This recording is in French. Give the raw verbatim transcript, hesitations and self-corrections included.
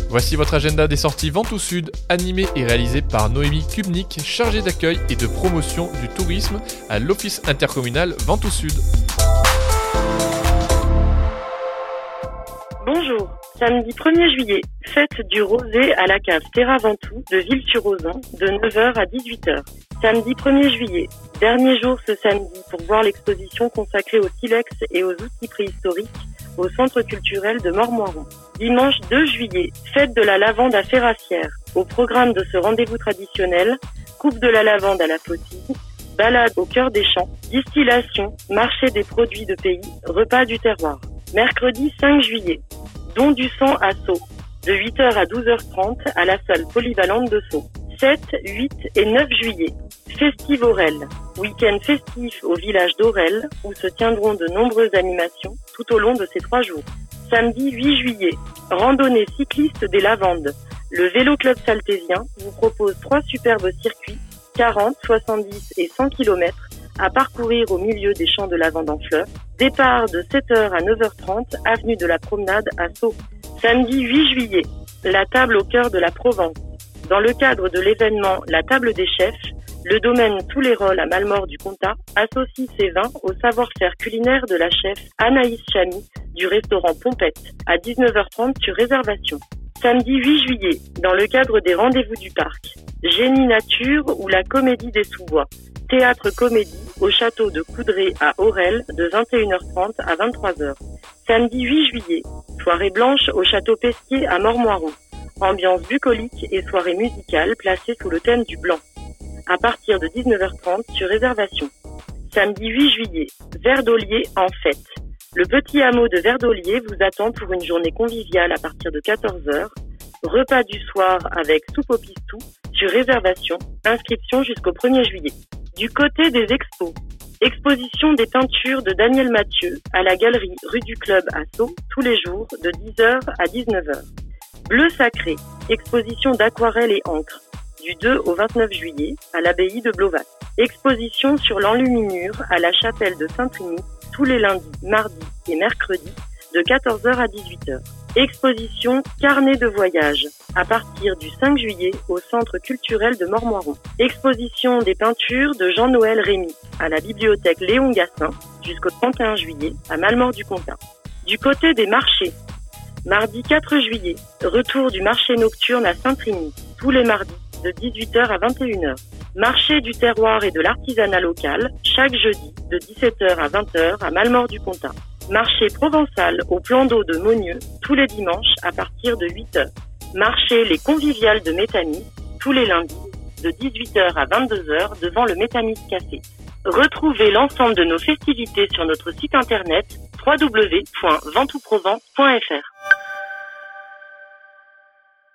Voici votre agenda des sorties Ventoux Sud, animé et réalisé par Noémie Kubnik, chargée d'accueil et de promotion du tourisme à l'Office intercommunal Ventoux Sud. Bonjour, samedi premier juillet, fête du rosé à la cave Terra Ventoux de Ville-sur-Ozan de neuf heures à dix-huit heures. Samedi premier juillet, dernier jour ce samedi pour voir l'exposition consacrée au silex et aux outils préhistoriques au centre culturel de Mormoiron. Dimanche deux juillet, fête de la lavande à Ferrassière. Au programme de ce rendez-vous traditionnel, coupe de la lavande à la faucille, balade au cœur des champs, distillation, marché des produits de pays, repas du terroir. Mercredi cinq juillet, don du sang à Sceaux, de huit heures à douze heures trente à la salle polyvalente de Sceaux. sept, huit et neuf juillet, Festive Aurel, week-end festif au village d'Aurel où se tiendront de nombreuses animations tout au long de ces trois jours. Samedi huit juillet, randonnée cycliste des Lavandes. Le Vélo Club Saltésien vous propose trois superbes circuits, quarante, soixante-dix et cent kilomètres, à parcourir au milieu des champs de lavande en fleurs. Départ de sept heures à neuf heures trente, avenue de la Promenade à Sceaux. Samedi huit juillet, la table au cœur de la Provence. Dans le cadre de l'événement La Table des Chefs, le domaine Tous les Rôles à Malmort-du-Comtat associe ses vins au savoir-faire culinaire de la chef Anaïs Chamy du restaurant Pompette à dix-neuf heures trente sur réservation. Samedi huit juillet, dans le cadre des rendez-vous du parc, Génie Nature ou la Comédie des Sous-Bois, théâtre-comédie au château de Coudray à Aurel de vingt et une heures trente à vingt-trois heures. Samedi huit juillet, soirée blanche au château Pesquier à Mormoiron. Ambiance bucolique et soirée musicale placée sous le thème du blanc. À partir de dix-neuf heures trente sur réservation. Samedi huit juillet, Verdolier en fête. Le petit hameau de Verdolier vous attend pour une journée conviviale à partir de quatorze heures. Repas du soir avec soupe au pistou sur réservation. Inscription jusqu'au premier juillet. Du côté des expos, exposition des peintures de Daniel Mathieu à la galerie rue du Club à Sceaux tous les jours de dix heures à dix-neuf heures. Bleu Sacré, exposition d'aquarelle et encre, du deux au vingt-neuf juillet à l'abbaye de Blovat. Exposition sur l'enluminure à la chapelle de Saint-Trini tous les lundis, mardis et mercredis de quatorze heures à dix-huit heures. Exposition Carnet de voyage à partir du cinq juillet au centre culturel de Mormoiron. Exposition des peintures de Jean-Noël Rémy à la bibliothèque Léon Gassin jusqu'au trente et un juillet à Malmort-du-Comtat. Du côté des marchés, mardi quatre juillet, retour du marché nocturne à Saint-Trini, tous les mardis de dix-huit heures à vingt et une heures. Marché du terroir et de l'artisanat local, chaque jeudi de dix-sept heures à vingt heures à Malmort-du-Comtat. Marché provençal au plan d'eau de Monieux, tous les dimanches à partir de huit heures. Marché Les Conviviales de Métamis, tous les lundis de dix-huit heures à vingt-deux heures devant le Métamis Café. Retrouvez l'ensemble de nos festivités sur notre site internet w w w point ventoux provence point f r.